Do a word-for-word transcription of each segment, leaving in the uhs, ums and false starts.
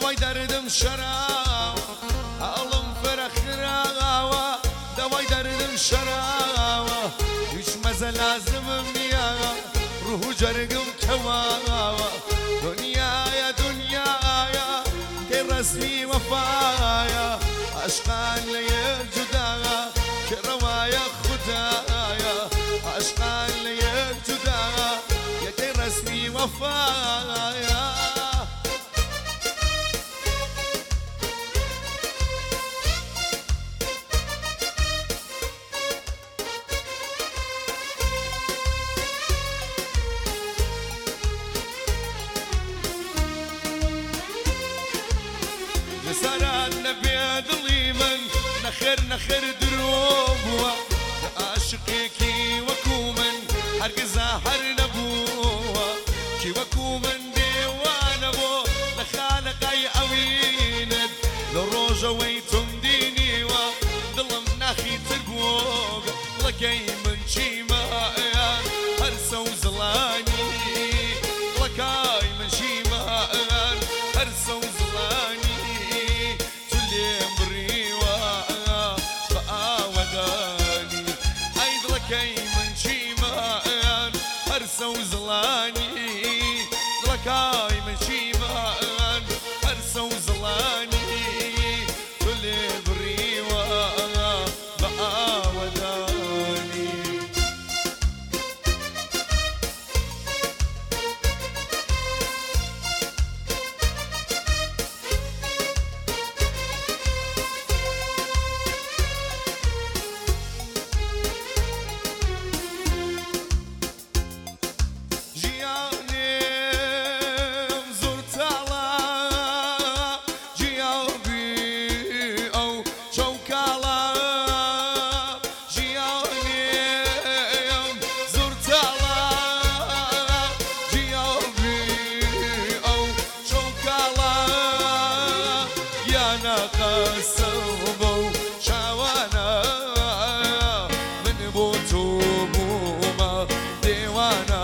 دوای دردم شراوة هەڵم فەرەخراوە دوای دردم شراوة هیچ مەزە لازمم نییە ڕوح و جەرگم کەواوە دنیایە دنیایە کەی ڕەسمی وەفایە عەشقان لە یەک جودایە کە ڕەوایە خودایە عەشقان لە یەک جودایە یەکەی ڕەسمی وەفایە لسرات نبي دڵی من نەخێر نەخێر درۆ بووە عاشقێکی وەکو من هەرگیزا هەر نەبووە کی وەکو من دێوانە بۆ لە خانەقای ئەوینت لە ڕۆژەوەی تۆم دینیوە دڵم ناخیتر بووە بڵەکەی من چیمایان هەر سەو زڵانی بڵەکای من چیمایان هەر سەو زڵانی وزلاني لكاي من شيمان هرسة وزلاني كل بريوة بقى وداني قسمو شوانا من بوتوبوما ديوانا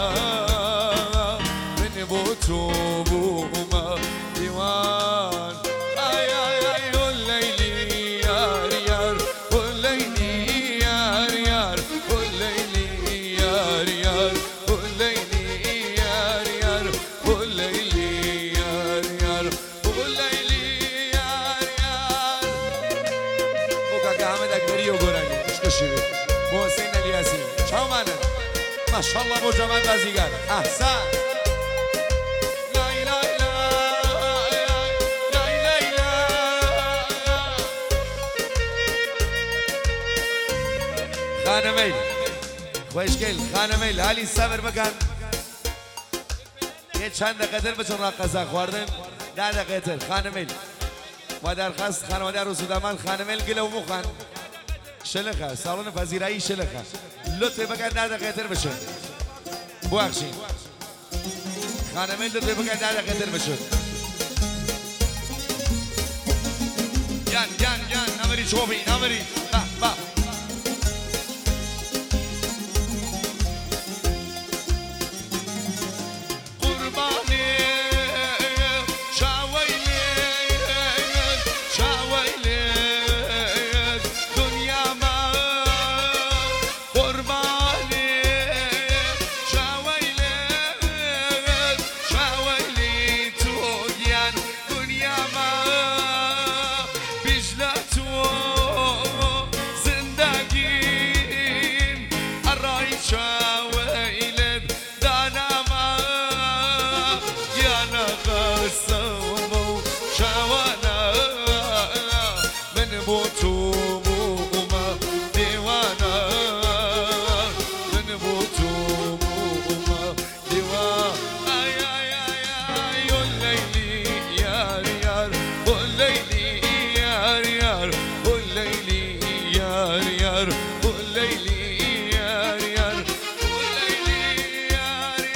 من بوتوبوما ديوان اي اي اي الليلي يار يار الليلي يار يار الليلي يار يار الليلي يار يار الليلي يار يار الليلي حمد اکبری و گرانی عشق شیوه محسن الیاسی چاو منه ماشاءالله با جمال بازیگر احسن لای لای لای لای لای لای خانمیل خوشگل خانمیل حالی صبر بکن یه چند دقیقه بچون راقصه خوردن ده دقیقه خانمیل ما درخواست خانواده رسودمان خانمیل گله و مخان شلخه سالن پذیرایی شلخه لطف بکن ده دقیقه تر بشه بوخشین خانمیل لطف بکن ده دقیقه تر بشه یان یان یان نمری چوبی نمری با با شوانا من بوتو